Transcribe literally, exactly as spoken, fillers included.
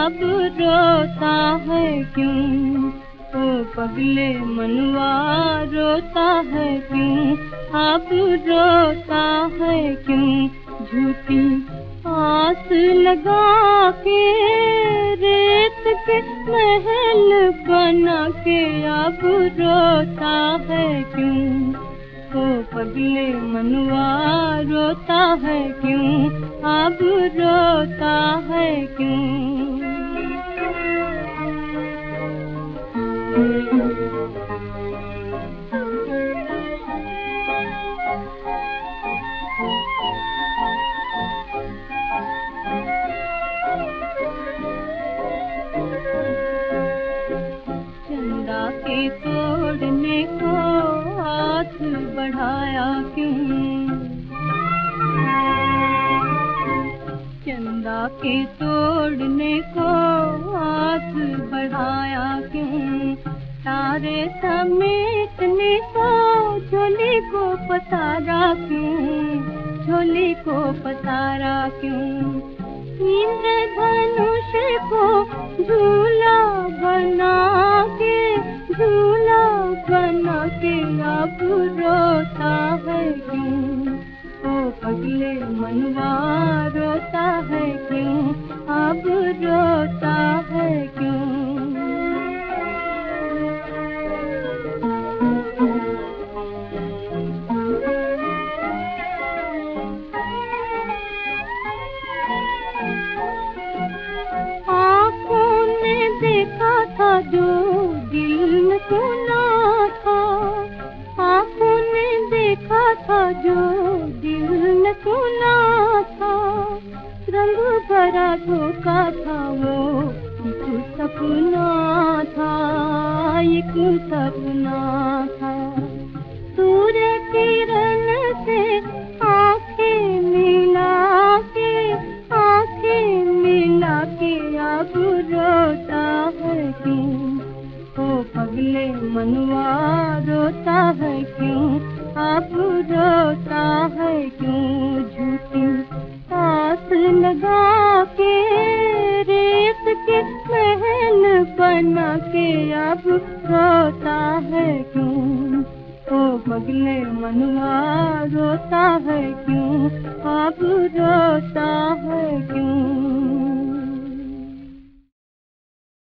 अब रोता है क्यों? ओ पगले मनवा रोता है क्यों? अब रोता है क्यों? झूठी आस लगा के रेत के महल बना के अब रोता है क्यों? ओ पगले मनवा रोता है क्यों? अब रोता है क्यों? चंदा के तोड़ने को हाथ बढ़ाया क्यों? चंदा के तोड़ने को हाथ बढ़ाया क्यों? तारे समेटने को झोली को पसारा क्यों? झोली को पसारा क्यों? इंद्रधनुष को झूला बना के झूला बना के अब रोता है क्यों? ओ पगले मनवा रोता है क्यों? अब रोता है क्यों? आँखों ने देखा था जो दिल न सुना था, आँखों ने देखा था जो दिल न सुना था, रंग भरा धोखा था वो एक सपना था, एक सपना था। सूर्य किरण से आँखें मिला के आँखें मिला के अब रोता है क्यों? ओ पगले मनवा रोता है क्यों? अब रोता है क्यों? झूठी आस लगा के रेत के महल बना के अब रोता है क्यों? ओ पगले मनवा रोता है क्यों? अब रोता